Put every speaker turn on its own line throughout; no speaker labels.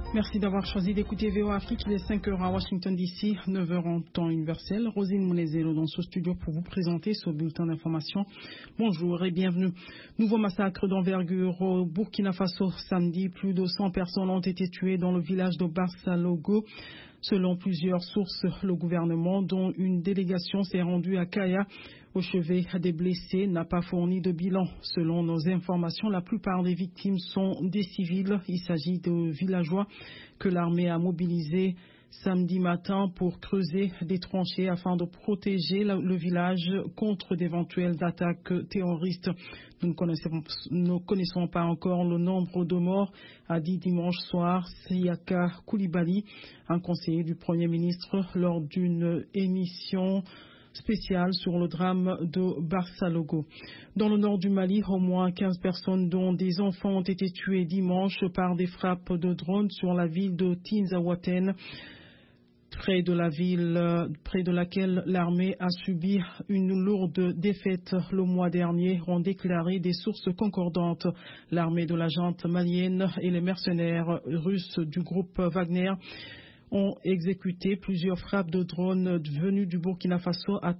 Merci d'avoir choisi d'écouter VOA Afrique. Il est 5h à Washington DC, 9h en temps universel. Rosine Mounezelo dans ce studio pour vous présenter ce bulletin d'information. Bonjour et bienvenue. Nouveau massacre d'envergure au Burkina Faso samedi. Plus de 100 personnes ont été tuées dans le village de Barsalogo. Selon plusieurs sources, le gouvernement, dont une délégation s'est rendue à Kaya, au chevet des blessés, n'a pas fourni de bilan. Selon nos informations, la plupart des victimes sont des civils. Il s'agit de villageois que l'armée a mobilisés samedi matin pour creuser des tranchées afin de protéger le village contre d'éventuelles attaques terroristes. Nous ne connaissons pas encore le nombre de morts, a dit dimanche soir Siaka Koulibaly, un conseiller du Premier ministre, lors d'une émission spéciale sur le drame de Barsalogo. Dans le nord du Mali, au moins 15 personnes, dont des enfants, ont été tuées dimanche par des frappes de drones sur la ville de Tinzaouaten, près de laquelle l'armée a subi une lourde défaite le mois dernier, ont déclaré des sources concordantes. L'armée de la junte malienne et les mercenaires russes du groupe Wagner ont exécuté plusieurs frappes de drones venus du Burkina Faso à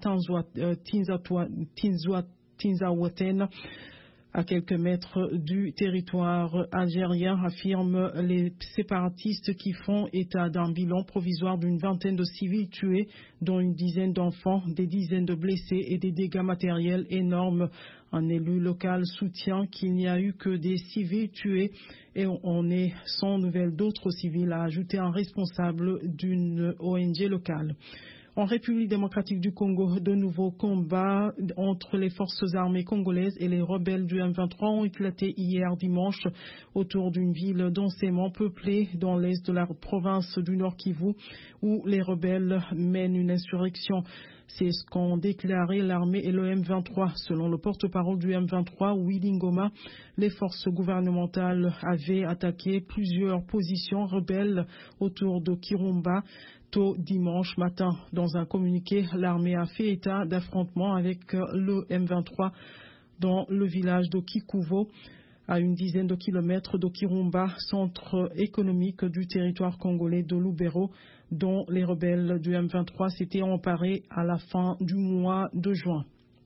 Tinzaouaten, à quelques mètres du territoire algérien, affirment les séparatistes qui font état d'un bilan provisoire d'une vingtaine de civils tués, dont une dizaine d'enfants, des dizaines de blessés et des dégâts matériels énormes. Un élu local soutient qu'il n'y a eu que des civils tués et on est sans nouvelles d'autres civils, a ajouté un responsable d'une ONG locale. En République démocratique du Congo, de nouveaux combats entre les forces armées congolaises et les rebelles du M23 ont éclaté hier dimanche autour d'une ville densément peuplée dans l'est de la province du Nord Kivu, où les rebelles mènent une insurrection. C'est ce qu'ont déclaré l'armée et le M23. Selon le porte-parole du M23, Willy Ngoma, les forces gouvernementales avaient attaqué plusieurs positions rebelles autour de Kirumba tôt dimanche matin. Dans un communiqué, l'armée a fait état d'affrontements avec le M23 dans le village de Kikuvo, à une dizaine de kilomètres de Kirumba, centre économique du territoire congolais de Lubero, dont les rebelles du M23 s'étaient emparés à la fin du mois de juin.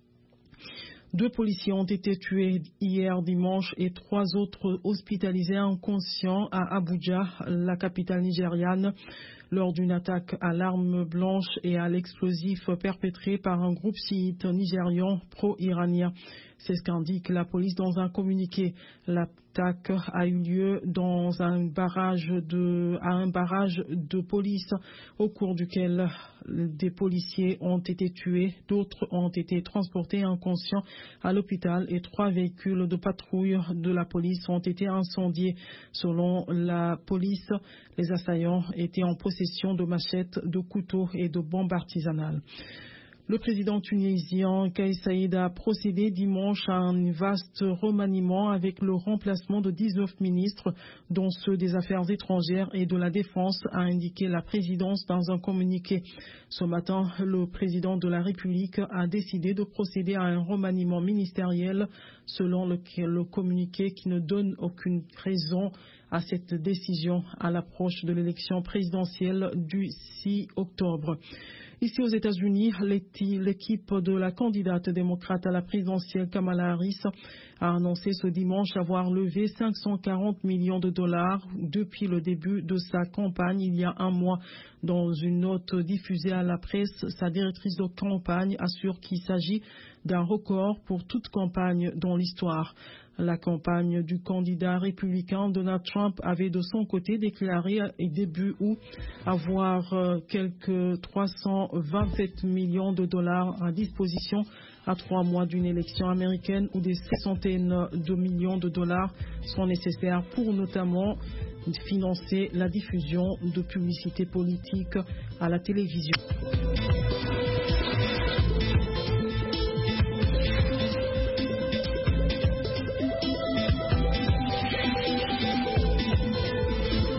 2 policiers ont été tués hier dimanche et 3 autres hospitalisés inconscients à Abuja, la capitale nigériane, lors d'une attaque à l'arme blanche et à l'explosif perpétrée par un groupe chiite nigérian pro-iranien. C'est ce qu'indique la police dans un communiqué. L'attaque a eu lieu dans un barrage de police au cours duquel des policiers ont été tués, d'autres ont été transportés inconscients à l'hôpital et 3 véhicules de patrouille de la police ont été incendiés. Selon la police, les assaillants étaient en possession de machettes, de couteaux et de bombes artisanales. Le président tunisien Kais Saied a procédé dimanche à un vaste remaniement avec le remplacement de 19 ministres, dont ceux des Affaires étrangères et de la Défense, a indiqué la présidence dans un communiqué. Ce matin, le président de la République a décidé de procéder à un remaniement ministériel, selon le communiqué qui ne donne aucune raison à cette décision à l'approche de l'élection présidentielle du 6 octobre. Ici aux États-Unis, l'équipe de la candidate démocrate à la présidentielle Kamala Harris a annoncé ce dimanche avoir levé 540 millions de dollars depuis le début de sa campagne il y a un mois. Dans une note diffusée à la presse, sa directrice de campagne assure qu'il s'agit d'un record pour toute campagne dans l'histoire. La campagne du candidat républicain Donald Trump avait de son côté déclaré début août avoir quelques 327 millions de dollars à disposition à 3 mois d'une élection américaine où des centaines de millions de dollars sont nécessaires pour notamment financer la diffusion de publicités politiques à la télévision.